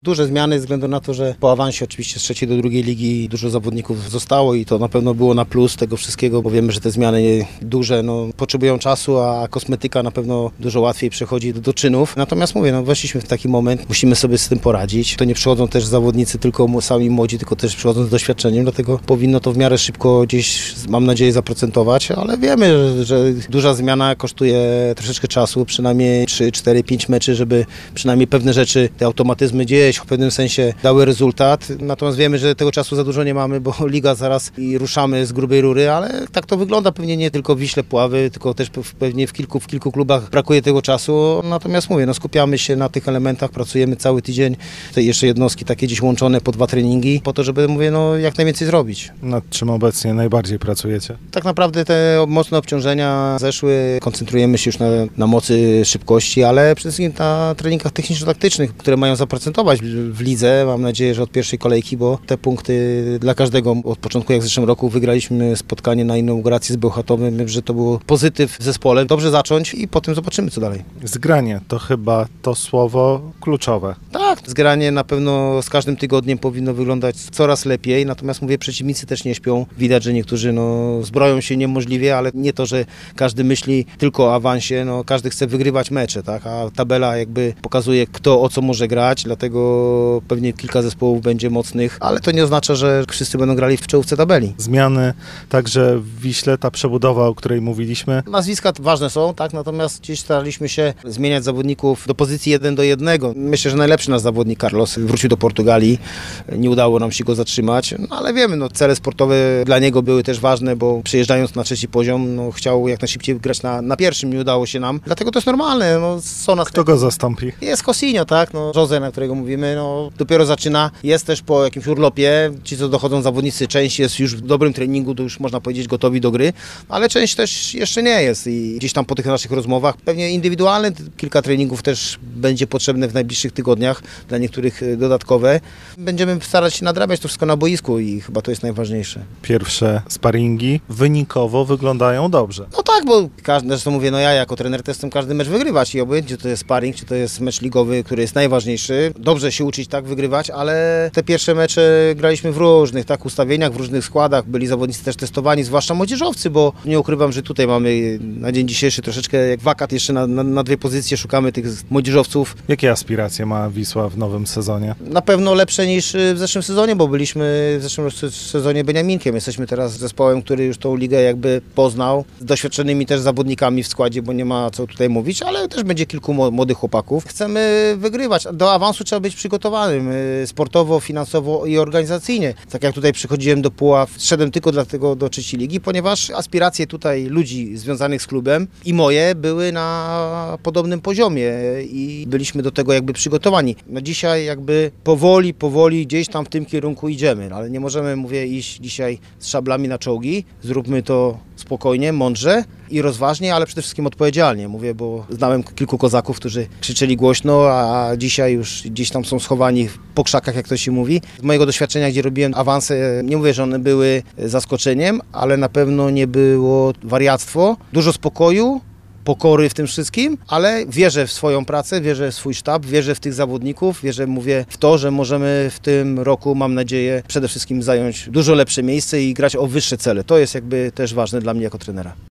Duże zmiany ze względu na to, że po awansie oczywiście z trzeciej do drugiej ligi dużo zawodników zostało i to na pewno było na plus tego wszystkiego, bo wiemy, że te zmiany duże potrzebują czasu, a kosmetyka na pewno dużo łatwiej przechodzi do czynów. Natomiast mówię, weszliśmy w taki moment, musimy sobie z tym poradzić. To nie przychodzą też zawodnicy tylko sami młodzi, tylko też przychodzą z doświadczeniem, dlatego powinno to w miarę szybko gdzieś, mam nadzieję, zaprocentować, ale wiemy, że duża zmiana kosztuje troszeczkę czasu, przynajmniej 3, 4, 5 meczy, żeby przynajmniej pewne rzeczy, te automatyzmy gdzieś w pewnym sensie dały rezultat. Natomiast wiemy, że tego czasu za dużo nie mamy, bo liga zaraz i ruszamy z grubej rury, ale tak to wygląda pewnie nie tylko w Wiśle Puławy, tylko też pewnie w kilku klubach brakuje tego czasu. Natomiast mówię, skupiamy się na tych elementach, pracujemy cały tydzień, te jeszcze jednostki takie gdzieś łączone po 2 treningi, po to, żeby jak najwięcej zrobić. Nad czym obecnie najbardziej pracujecie? Tak naprawdę te mocne obciążenia zeszły, koncentrujemy się już na mocy szybkości, ale przede wszystkim na treningach techniczno-taktycznych, które mają zaprocentować w lidze. Mam nadzieję, że od pierwszej kolejki, bo te punkty dla każdego od początku, jak w zeszłym roku wygraliśmy spotkanie na inauguracji z Bełchatowem, że to było pozytyw w zespole. Dobrze zacząć i potem zobaczymy, co dalej. Zgranie to chyba to słowo kluczowe. Tak, zgranie na pewno z każdym tygodniem powinno wyglądać coraz lepiej, natomiast mówię, przeciwnicy też nie śpią. Widać, że niektórzy zbroją się niemożliwie, ale nie to, że każdy myśli tylko o awansie, każdy chce wygrywać mecze, tak? A tabela jakby pokazuje, kto o co może grać, dlatego pewnie kilka zespołów będzie mocnych, ale to nie oznacza, że wszyscy będą grali w czołówce tabeli. Zmiany także w Wiśle, ta przebudowa, o której mówiliśmy. Nazwiska ważne są, tak, natomiast gdzieś staraliśmy się zmieniać zawodników do pozycji 1 do 1. Myślę, że najlepszy nasz zawodnik Carlos wrócił do Portugalii, nie udało nam się go zatrzymać, ale wiemy, cele sportowe dla niego były też ważne, bo przyjeżdżając na trzeci poziom, chciał jak najszybciej grać na pierwszym, nie udało się nam, dlatego to jest normalne. Kto go zastąpi? Jest Cousinho, tak, Jose, na którego mówimy, dopiero zaczyna, jest też po jakimś urlopie, ci co dochodzą zawodnicy, część jest już w dobrym treningu, to już można powiedzieć gotowi do gry, ale część też jeszcze nie jest i gdzieś tam po tych naszych rozmowach, pewnie indywidualne, kilka treningów też będzie potrzebne w najbliższych tygodniach, dla niektórych dodatkowe. Będziemy starać się nadrabiać to wszystko na boisku i chyba to jest najważniejsze. Pierwsze sparingi wynikowo wyglądają dobrze. Tak, bo zresztą mówię, ja jako trener też chcę każdy mecz wygrywać i obojętnie, czy to jest sparring, czy to jest mecz ligowy, który jest najważniejszy. Dobrze się uczyć tak wygrywać, ale te pierwsze mecze graliśmy w różnych ustawieniach, w różnych składach. Byli zawodnicy też testowani, zwłaszcza młodzieżowcy, bo nie ukrywam, że tutaj mamy na dzień dzisiejszy troszeczkę jak wakat jeszcze na 2 pozycje, szukamy tych młodzieżowców. Jakie aspiracje ma Wisła w nowym sezonie? Na pewno lepsze niż w zeszłym sezonie, bo byliśmy w zeszłym sezonie Beniaminkiem. Jesteśmy teraz zespołem, który już tą ligę jakby poznał, z doświadczonymi też zawodnikami w składzie, bo nie ma co tutaj mówić, ale też będzie kilku młodych chłopaków. Chcemy wygrywać. Do awansu trzeba być przygotowanym sportowo, finansowo i organizacyjnie. Tak jak tutaj przychodziłem do Puław, szedłem tylko dlatego do trzeciej ligi, ponieważ aspiracje tutaj ludzi związanych z klubem i moje były na podobnym poziomie i byliśmy do tego jakby przygotowani. Dzisiaj jakby powoli gdzieś tam w tym kierunku idziemy, ale nie możemy, iść dzisiaj z szablami na czołgi. Zróbmy to spokojnie, mądrze i rozważnie, ale przede wszystkim odpowiedzialnie. Bo znałem kilku kozaków, którzy krzyczeli głośno, a dzisiaj już gdzieś tam są schowani po krzakach, jak to się mówi. Z mojego doświadczenia, gdzie robiłem awanse, nie mówię, że one były zaskoczeniem, ale na pewno nie było wariactwo. Dużo spokoju, pokory w tym wszystkim, ale wierzę w swoją pracę, wierzę w swój sztab, wierzę w tych zawodników, wierzę, w to, że możemy w tym roku, mam nadzieję, przede wszystkim zająć dużo lepsze miejsce i grać o wyższe cele. To jest jakby też ważne dla mnie jako trenera.